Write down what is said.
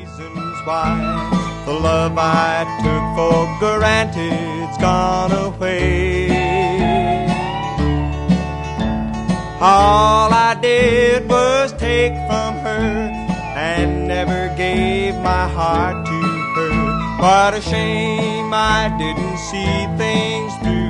reasons why the love I took for granted's gone away. All I did was take from her and never gave my heart to her. What a shame I didn't see things through